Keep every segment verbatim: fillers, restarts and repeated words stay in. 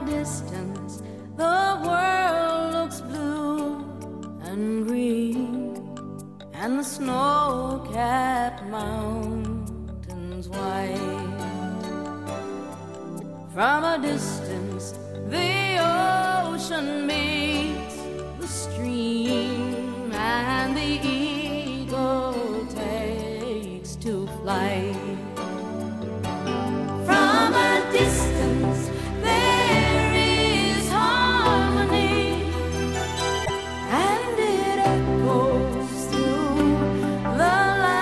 distance, the world looks blue and green, and the snow-capped mountains white. From a distance, the ocean meets the stream, and the eagle takes to flight. From a distance, there is harmony, and it echoes through the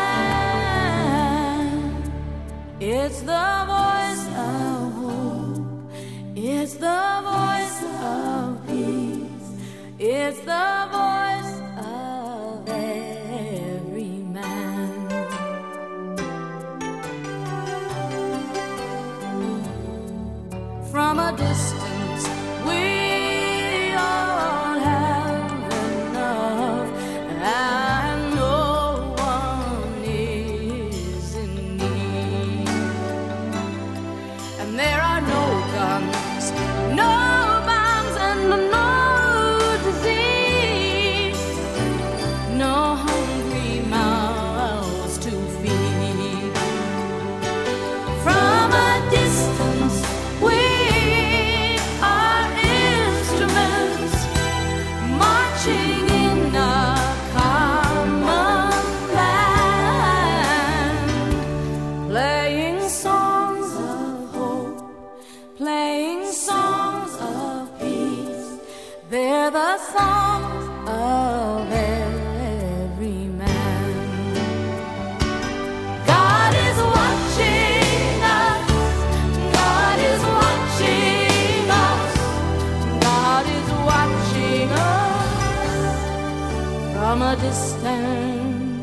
land. It's the voice of hope, it's the voice of peace, it's the voice of every man. From a distance, we all have enough, and no one is in need. And there are no guns, no bombs, and no disease, no hungry mouths to feed. From a distance, we are instruments marching in a common land, playing songs of hope, playing songs of peace. They're the songs of every man. God is watching us, God is watching us, God is watching us from a distance.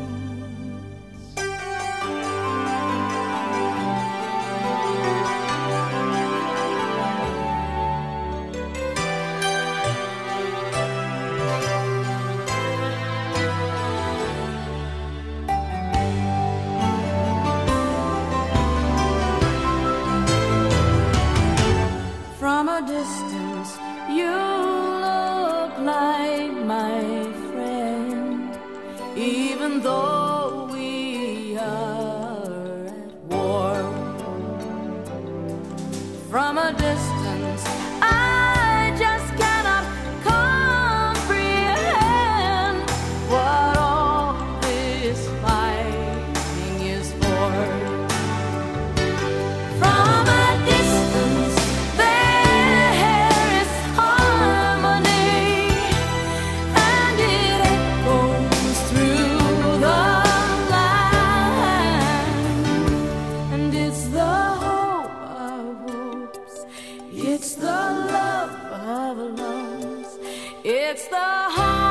From a distance, you look like my friend, even though we are at war. From a distance, I just cannot comprehend what all this fighting is for. From a distance, there is harmony, and it echoes through the land. And it's the hope of hopes, it's the love of loves, it's the heart